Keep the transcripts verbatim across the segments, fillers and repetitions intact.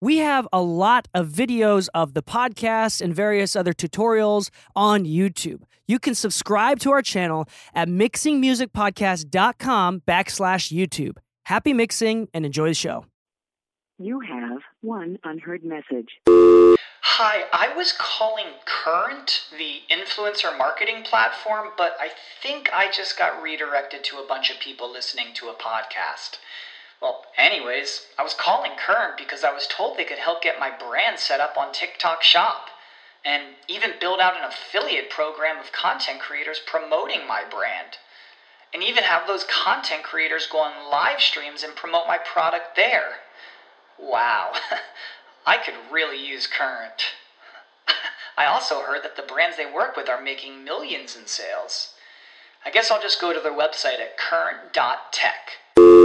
We have a lot of videos of the podcast and various other tutorials on YouTube. You can subscribe to our channel at mixingmusicpodcast.com backslash YouTube. Happy mixing and enjoy the show. You have one unheard message. Hi, I was calling Current, the influencer marketing platform, but I think I just got redirected to a bunch of people listening to a podcast. Well, anyways, I was calling Current because I was told they could help get my brand set up on TikTok Shop and even build out an affiliate program of content creators promoting my brand. And even have those content creators go on live streams and promote my product there. Wow, I could really use Current. I also heard that the brands they work with are making millions in sales. I guess I'll just go to their website at current dot tech.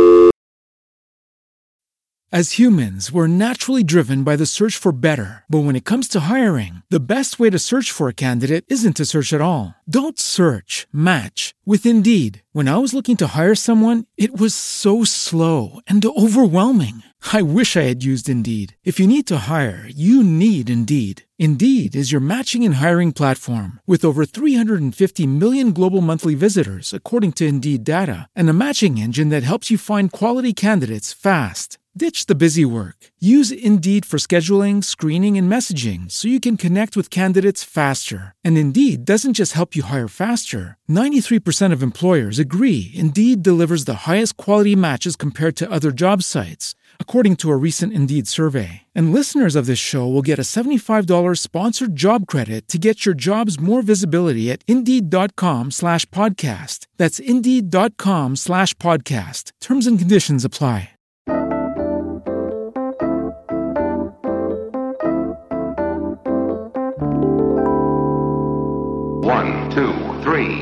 As humans, we're naturally driven by the search for better. But when it comes to hiring, the best way to search for a candidate isn't to search at all. Don't search, match with Indeed. When I was looking to hire someone, it was so slow and overwhelming. I wish I had used Indeed. If you need to hire, you need Indeed. Indeed is your matching and hiring platform with over three hundred fifty million global monthly visitors, according to Indeed data, and a matching engine that helps you find quality candidates fast. Ditch the busy work. Use Indeed for scheduling, screening, and messaging so you can connect with candidates faster. And Indeed doesn't just help you hire faster. ninety-three percent of employers agree Indeed delivers the highest quality matches compared to other job sites, according to a recent Indeed survey. And listeners of this show will get a seventy-five dollars sponsored job credit to get your jobs more visibility at Indeed.com slash podcast. That's Indeed.com slash podcast. Terms and conditions apply. One, two, three.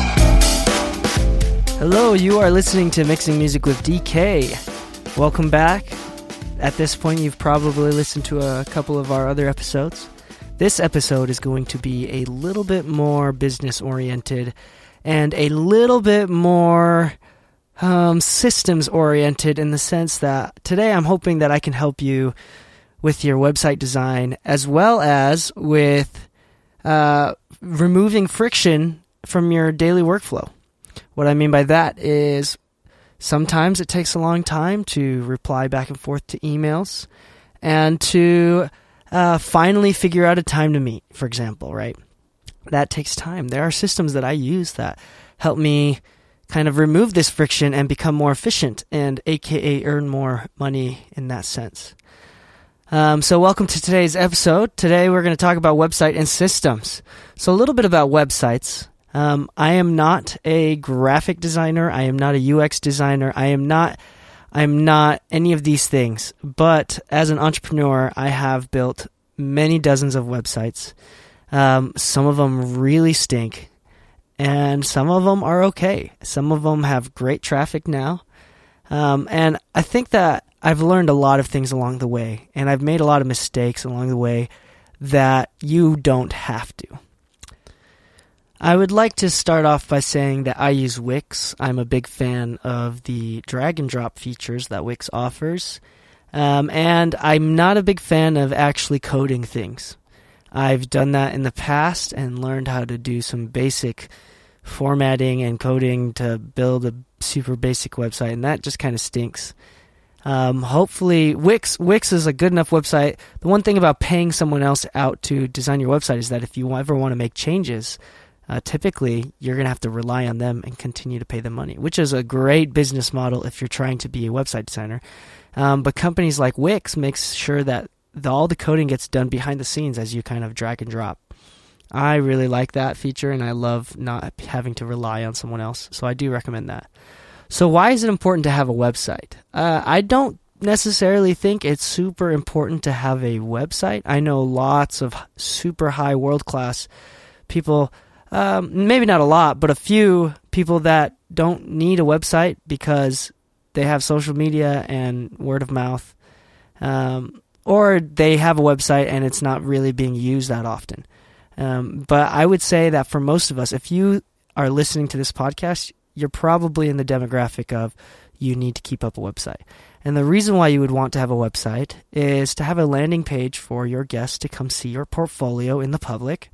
Hello, you are listening to Mixing Music with D K. Welcome back. At this point, you've probably listened to a couple of our other episodes. This episode is going to be a little bit more business-oriented and a little bit more um, systems-oriented in the sense that today I'm hoping that I can help you with your website design as well as with uh, removing friction from your daily workflow. What I mean by that is sometimes it takes a long time to reply back and forth to emails and to uh, finally figure out a time to meet, for example, right? That takes time. There are systems that I use that help me kind of remove this friction and become more efficient and aka earn more money in that sense. Um, so welcome to today's episode. Today we're going to talk about website and systems. So a little bit about websites. Um, I am not a graphic designer. I am not a U X designer. I am not, I'm not any of these things. But as an entrepreneur, I have built many dozens of websites. Um, some of them really stink, and some of them are okay. Some of them have great traffic now. Um, and I think that I've learned a lot of things along the way, and I've made a lot of mistakes along the way that you don't have to. I would like to start off by saying that I use Wix. I'm a big fan of the drag and drop features that Wix offers, um, and I'm not a big fan of actually coding things. I've done that in the past and learned how to do some basic formatting and coding to build a super basic website, and that just kind of stinks. Um, hopefully, Wix Wix is a good enough website. The one thing about paying someone else out to design your website is that if you ever want to make changes, uh, typically you're going to have to rely on them and continue to pay them money, which is a great business model if you're trying to be a website designer. Um, but companies like Wix makes sure that the, all the coding gets done behind the scenes as you kind of drag and drop. I really like that feature, and I love not having to rely on someone else, so I do recommend that. So why is it important to have a website? Uh, I don't necessarily think it's super important to have a website. I know lots of super high world-class people, um, maybe not a lot, but a few people that don't need a website because they have social media and word of mouth, um, or they have a website and it's not really being used that often. Um, but I would say that for most of us, if you are listening to this podcast, you're probably in the demographic of you need to keep up a website. And the reason why you would want to have a website is to have a landing page for your guests to come see your portfolio in the public,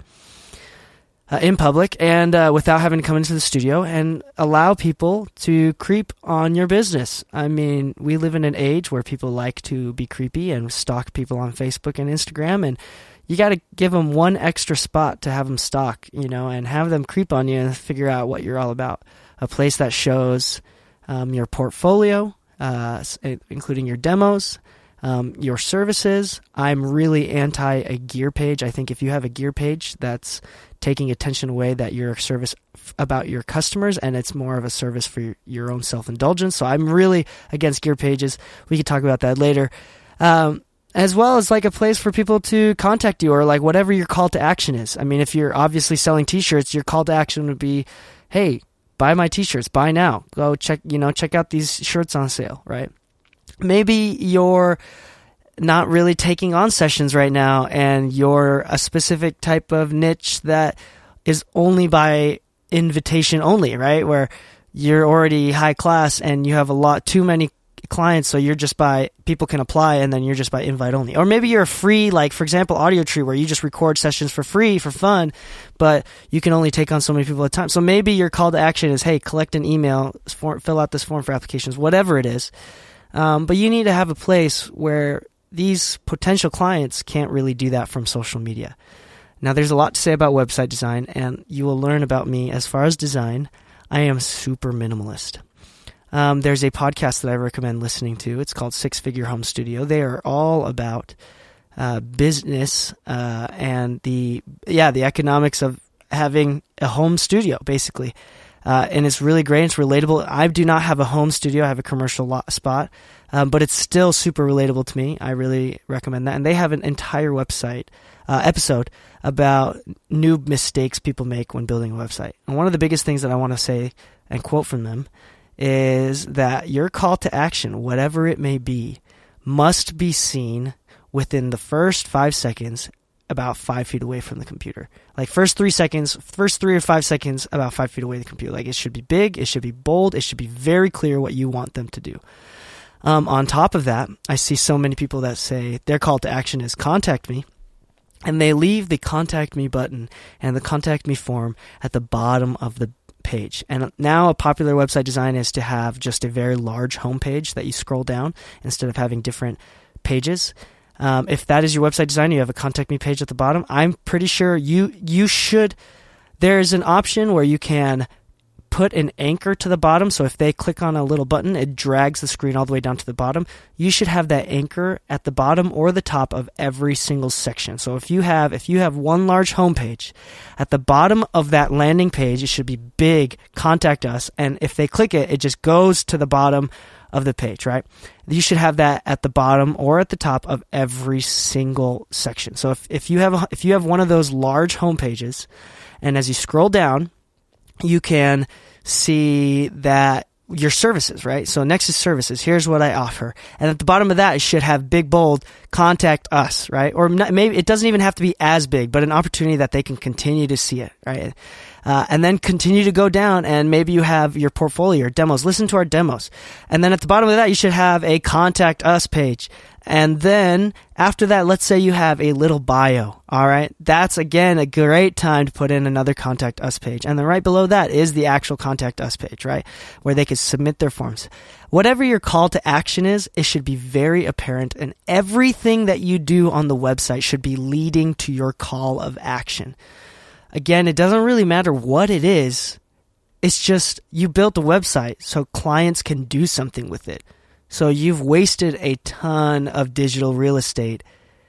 uh, in public, and uh, without having to come into the studio, and allow people to creep on your business. I mean, we live in an age where people like to be creepy and stalk people on Facebook and Instagram, and you got to give them one extra spot to have them stalk, you know, and have them creep on you and figure out what you're all about. A place that shows um, your portfolio, uh, including your demos, um, your services. I'm really anti a gear page. I think if you have a gear page, that's taking attention away that you're a service f- about your customers, and it's more of a service for your, your own self-indulgence. So I'm really against gear pages. We could talk about that later. Um, as well as like a place for people to contact you, or like whatever your call to action is. I mean, if you're obviously selling t-shirts, your call to action would be, hey, buy my t-shirts, buy now. Go check, you know, check out these shirts on sale, right? Maybe you're not really taking on sessions right now, and you're a specific type of niche that is only by invitation only, right? Where you're already high class and you have a lot too many clients, so you're just by, people can apply and then you're just by invite only. Or maybe you're a free, like for example, Audio Tree, where you just record sessions for free, for fun, but you can only take on so many people at a time. So maybe your call to action is, hey, collect an email, for, fill out this form for applications, whatever it is. Um, but you need to have a place where these potential clients can't really do that from social media. Now, there's a lot to say about website design, and you will learn about me as far as design. I am super minimalist. Um, there's a podcast that I recommend listening to. It's called Six Figure Home Studio. They are all about uh, business uh, and the yeah the economics of having a home studio, basically. Uh, and it's really great. It's relatable. I do not have a home studio. I have a commercial lot spot, um, but it's still super relatable to me. I really recommend that. And they have an entire website uh, episode about new mistakes people make when building a website. And one of the biggest things that I want to say and quote from them is that your call to action, whatever it may be, must be seen within the first five seconds about five feet away from the computer. Like first three seconds, first three or five seconds about five feet away from the computer. Like it should be big, it should be bold, it should be very clear what you want them to do. Um, on top of that, I see so many people that say their call to action is contact me, and they leave the contact me button and the contact me form at the bottom of the page. And now a popular website design is to have just a very large homepage that you scroll down instead of having different pages. Um, if that is your website design, you have a contact me page at the bottom. I'm pretty sure you you should. There's an option where you can put an anchor to the bottom. So if they click on a little button, it drags the screen all the way down to the bottom. You should have that anchor at the bottom or the top of every single section. So if you have if you have one large homepage, at the bottom of that landing page, it should be big, contact us. And if they click it, it just goes to the bottom of the page, right? You should have that at the bottom or at the top of every single section. So if, if you have a, if you have one of those large home pages, and as you scroll down, you can see that your services, right? So next is services. Here's what I offer. And at the bottom of that, it should have big, bold, contact us, right? Or not, maybe it doesn't even have to be as big, but an opportunity that they can continue to see it, right? Uh, and then continue to go down, and maybe you have your portfolio, your demos. Listen to our demos. And then at the bottom of that, you should have a contact us page. And then after that, let's say you have a little bio. All right. That's again a great time to put in another contact us page. And then right below that is the actual contact us page, right? Where they can submit their forms. Whatever your call to action is, it should be very apparent, and everything that you do on the website should be leading to your call of action. Again, it doesn't really matter what it is. It's just you built a website so clients can do something with it. So you've wasted a ton of digital real estate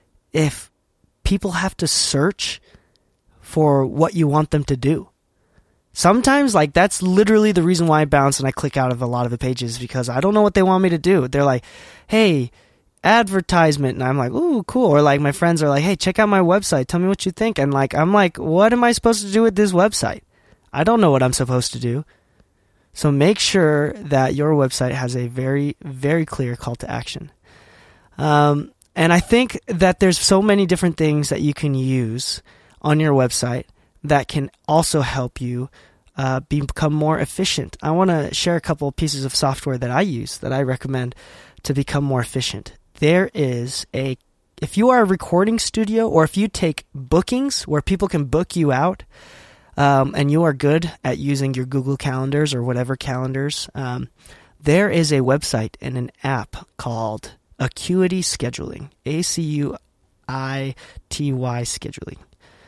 if people have to search for what you want them to do. Sometimes, like, that's literally the reason why I bounce and I click out of a lot of the pages, because I don't know what they want me to do. They're like, hey, advertisement. And I'm like, ooh, cool. Or like my friends are like, hey, check out my website. Tell me what you think. And like, I'm like, what am I supposed to do with this website? I don't know what I'm supposed to do. So make sure that your website has a very, very clear call to action. Um, and I think that there's so many different things that you can use on your website that can also help you uh, become more efficient. I want to share a couple pieces of software that I use that I recommend to become more efficient. There is a, if you are a recording studio or if you take bookings where people can book you out, um, and you are good at using your Google calendars or whatever calendars, um, there is a website and an app called Acuity Scheduling, A C U I T Y Scheduling.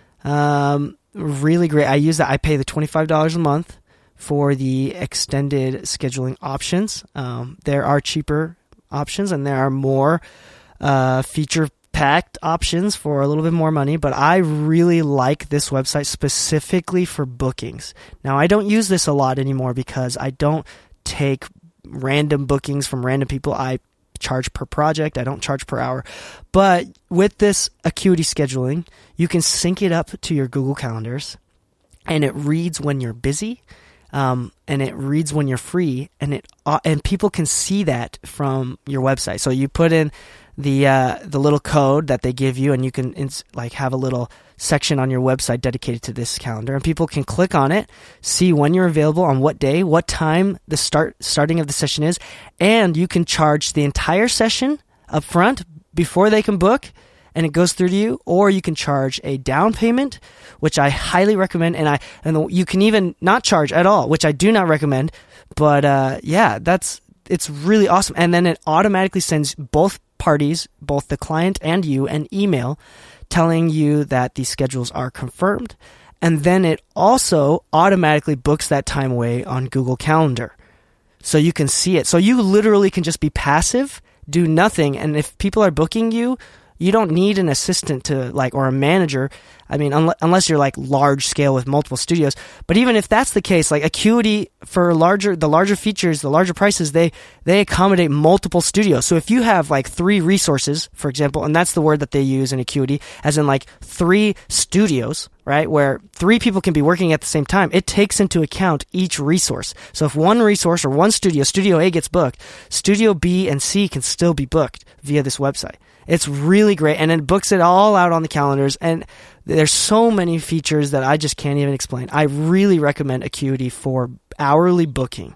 Um, really great. I use that. I pay the twenty-five dollars a month for the extended scheduling options. Um, there are cheaper options and there are more uh, feature-packed options for a little bit more money, but I really like this website specifically for bookings. Now, I don't use this a lot anymore because I don't take random bookings from random people. I charge per project. I don't charge per hour. But with this Acuity Scheduling, you can sync it up to your Google Calendars, and it reads when you're busy, um, and it reads when you're free, and it uh, and people can see that from your website. So you put in the uh, the little code that they give you, and you can ins- like have a little section on your website dedicated to this calendar, and people can click on it, see when you're available, on what day, what time the start starting of the session is, and you can charge the entire session up front before they can book, and it goes through to you, or you can charge a down payment, which I highly recommend, and I and you can even not charge at all, which I do not recommend. But uh, yeah, that's it's really awesome, and then it automatically sends both parties, both the client and you, an email telling you that the schedules are confirmed, and then it also automatically books that time away on Google Calendar. So you can see it. So you literally can just be passive, do nothing, and if people are booking you, you don't need an assistant to like or a manager. I mean, unless, unless you're like large scale with multiple studios. But even if that's the case, like Acuity for larger, the larger features, the larger prices, they they accommodate multiple studios. So if you have like three resources, for example, and that's the word that they use in Acuity, as in like three studios, right, where three people can be working at the same time, it takes into account each resource. So if one resource or one studio, Studio A gets booked, Studio B and C can still be booked via this website. It's really great, and it books it all out on the calendars, and there's so many features that I just can't even explain. I really recommend Acuity for hourly booking.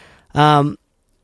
Um,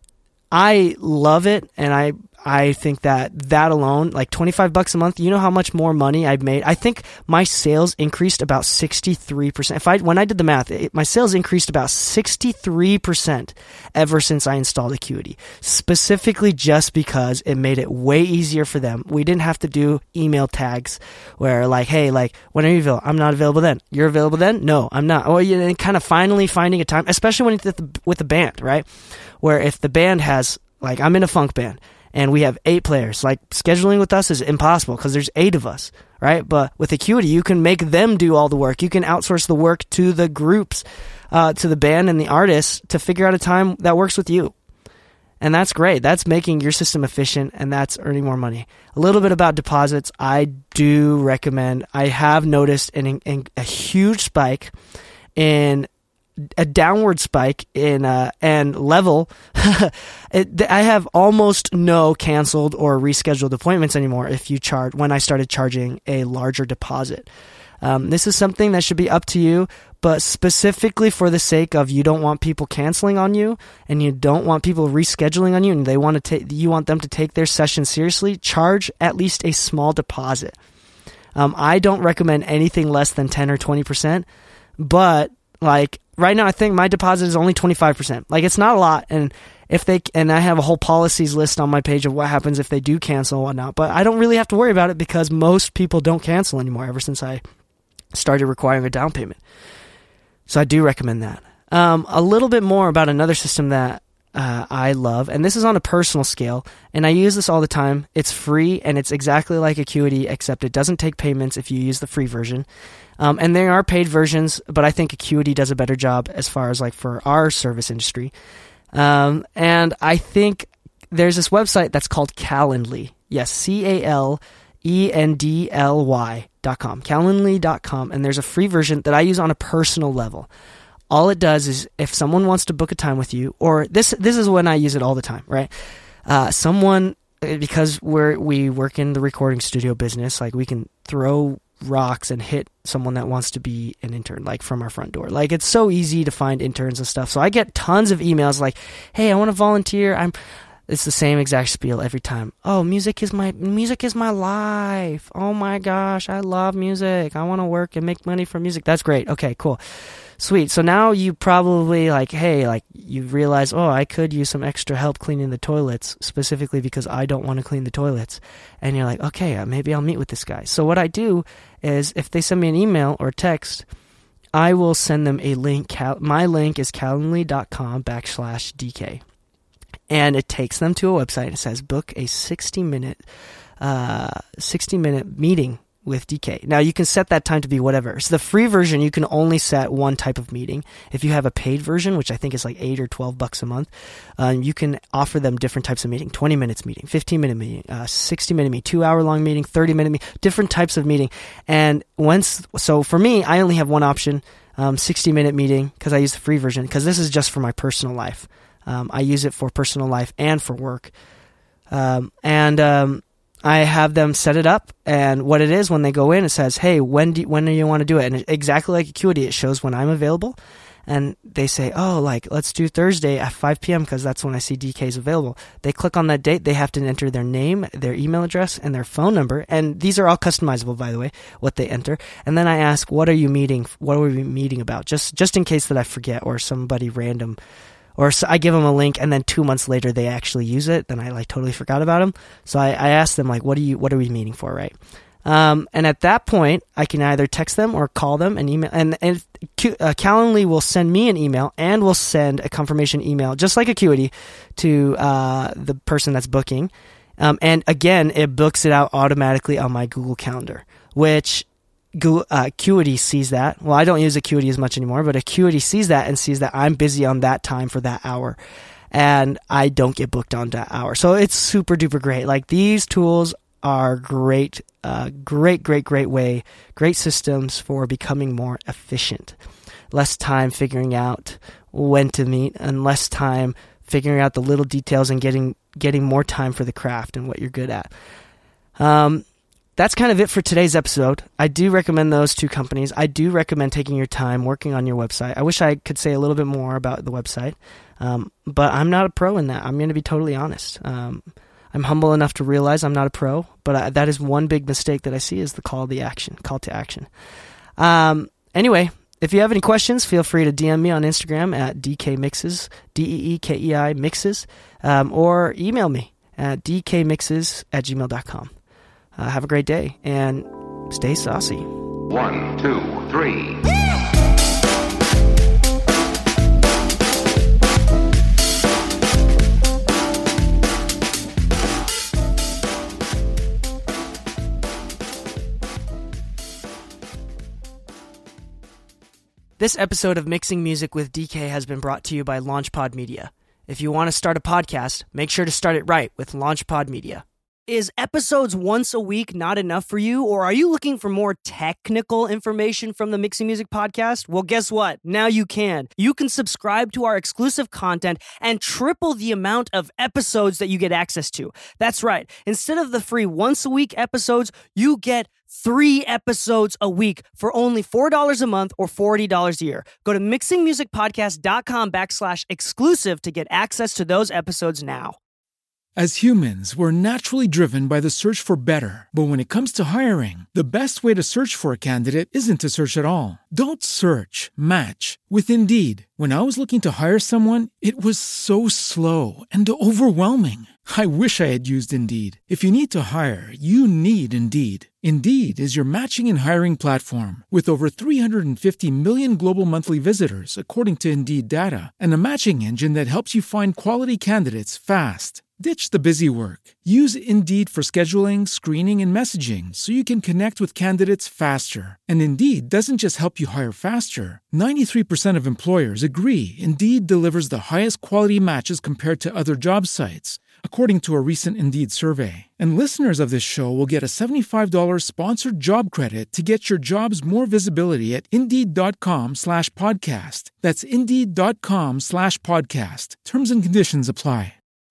I love it, and I I think that that alone, like twenty-five bucks a month, you know how much more money I've made? I think my sales increased about sixty-three percent. If I, when I did the math, it, my sales increased about sixty-three percent ever since I installed Acuity, specifically just because it made it way easier for them. We didn't have to do email tags where like, hey, like, when are you available? I'm not available then. You're available then? No, I'm not. Or you kind of finally finding a time, especially when it's with the, with the band, right? Where if the band has, like, I'm in a funk band, and we have eight players. Like, scheduling with us is impossible because there's eight of us, right? But with Acuity, you can make them do all the work. You can outsource the work to the groups, uh, to the band and the artists to figure out a time that works with you. And that's great. That's making your system efficient, and that's earning more money. A little bit about deposits. I do recommend. I have noticed an, an, a huge spike in a downward spike in uh, and level. it, I have almost no canceled or rescheduled appointments anymore if you charge when I started charging a larger deposit. Um, this is something that should be up to you, but specifically for the sake of you don't want people canceling on you and you don't want people rescheduling on you, and they want to take you want them to take their session seriously, charge at least a small deposit. Um, I don't recommend anything less than ten or twenty percent, but like right now, I think my deposit is only twenty-five percent. Like, it's not a lot, and if they and I have a whole policies list on my page of what happens if they do cancel and whatnot, but I don't really have to worry about it because most people don't cancel anymore ever since I started requiring a down payment. So I do recommend that. Um, a little bit more about another system that uh, I love, and this is on a personal scale, and I use this all the time. It's free, and it's exactly like Acuity, except it doesn't take payments if you use the free version. Um, and there are paid versions, but I think Acuity does a better job as far as like for our service industry. Um, and I think there's this website that's called Calendly. Yes, C A L E N D L Y dot com, Calendly dot com. And there's a free version that I use on a personal level. All it does is if someone wants to book a time with you, or this this is when I use it all the time, right? Uh, someone, because we're we work in the recording studio business, like we can throw rocks and hit someone that wants to be an intern, like from our front door. Like, it's so easy to find interns and stuff. So I get tons of emails like, hey, I want to volunteer. I'm, it's the same exact spiel every time. Oh, music is my, music is my life. Oh my gosh, I love music. I want to work and make money from music. That's great. Okay, cool. Sweet. So now you probably like, hey, like you realize, oh, I could use some extra help cleaning the toilets, specifically because I don't want to clean the toilets. And you're like, okay, maybe I'll meet with this guy. So what I do is if they send me an email or text, I will send them a link. Cal- my link is calendly.com backslash DK. And it takes them to a website. It says book a sixty minute, uh, sixty minute meeting with D K. Now you can set that time to be whatever. So the free version, you can only set one type of meeting. If you have a paid version, which I think is like eight or twelve bucks a month, um, you can offer them different types of meeting, twenty minutes meeting, fifteen minute meeting, uh, sixty minute meeting, two hour long meeting, thirty minute meeting, different types of meeting. And once, so for me, I only have one option, um, sixty minute meeting, because I use the free version, because this is just for my personal life. Um, I use it for personal life and for work. Um, and, um, I have them set it up, and what it is when they go in, it says, hey, when do you, when do you want to do it? And it, exactly like Acuity, it shows when I'm available, and they say, oh, like, let's do Thursday at five p.m. because that's when I see D K's available. They click on that date. They have to enter their name, their email address, and their phone number, and these are all customizable, by the way, what they enter. And then I ask, what are you meeting? What are we meeting about? Just just in case that I forget, or somebody random. Or so I give them a link, and then two months later they actually use it. Then I like totally forgot about them. So I, I ask them like, "What do you? What are we meeting for?" Right? Um, and at that point, I can either text them or call them and email. And, and uh, Calendly will send me an email and will send a confirmation email, just like Acuity, to uh, the person that's booking. Um, and again, it books it out automatically on my Google Calendar, which Google, uh, Acuity sees that. Well, I don't use Acuity as much anymore, but Acuity sees that and sees that I'm busy on that time for that hour, and I don't get booked on that hour. So it's super duper great. Like, these tools are great, uh, great, great, great way, great systems for becoming more efficient. Less time figuring out when to meet, and less time figuring out the little details and getting getting more time for the craft and what you're good at. Um, That's kind of it for today's episode. I do recommend those two companies. I do recommend taking your time working on your website. I wish I could say a little bit more about the website, um, but I'm not a pro in that. I'm going to be totally honest. Um, I'm humble enough to realize I'm not a pro, but I, that is one big mistake that I see, is the call to the action, call to action. Um, anyway, if you have any questions, feel free to D M me on Instagram at D K Mixes, D E E K E I Mixes, um, or email me at d k mixes at gmail dot com. Uh, have a great day, and stay saucy. One, two, three. This episode of Mixing Music with D K has been brought to you by LaunchPod Media. If you want to start a podcast, make sure to start it right with LaunchPod Media. Is episodes once a week not enough for you, or are you looking for more technical information from the Mixing Music Podcast? Well, guess what? Now you can. You can subscribe to our exclusive content and triple the amount of episodes that you get access to. That's right. Instead of the free once a week episodes, you get three episodes a week for only four dollars a month or forty dollars a year. Go to mixingmusicpodcast.com backslash exclusive to get access to those episodes now. As humans, we're naturally driven by the search for better. But when it comes to hiring, the best way to search for a candidate isn't to search at all. Don't search, match with Indeed. When I was looking to hire someone, it was so slow and overwhelming. I wish I had used Indeed. If you need to hire, you need Indeed. Indeed is your matching and hiring platform with over three hundred fifty million global monthly visitors, according to Indeed data, and a matching engine that helps you find quality candidates fast. Ditch the busy work. Use Indeed for scheduling, screening, and messaging so you can connect with candidates faster. And Indeed doesn't just help you hire faster. ninety-three percent of employers agree Indeed delivers the highest quality matches compared to other job sites, according to a recent Indeed survey. And listeners of this show will get a seventy-five dollars sponsored job credit to get your jobs more visibility at Indeed.com slash podcast. That's Indeed.com slash podcast. Terms and conditions apply.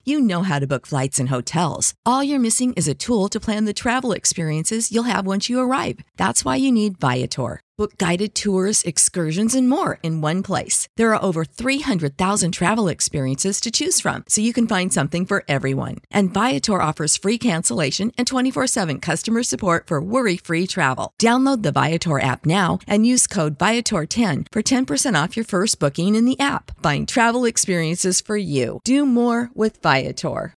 You know how to book flights and hotels. All you're missing is a tool to plan the travel experiences you'll have once you arrive. That's why you need Viator. Book guided tours, excursions, and more in one place. There are over three hundred thousand travel experiences to choose from, so you can find something for everyone. And Viator offers free cancellation and twenty-four seven customer support for worry-free travel. Download the Viator app now and use code Viator ten for ten percent off your first booking in the app. Find travel experiences for you. Do more with Viator.